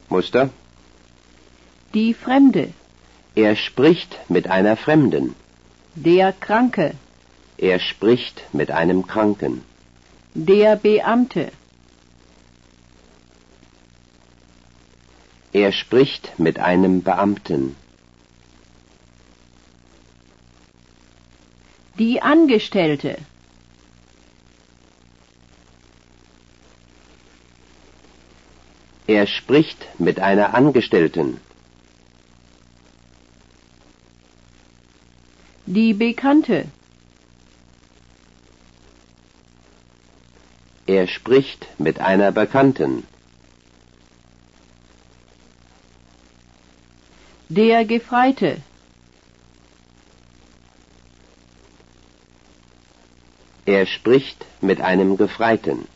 Muster. Die Fremde. Er spricht mit einer Fremden. Der Kranke. Er spricht mit einem Kranken. Der Beamte. Er spricht mit einem Beamten. Die Angestellte. Er spricht mit einer Angestellten. Die Bekannte. Er spricht mit einer Bekannten. Der Gefreite. Er spricht mit einem Gefreiten.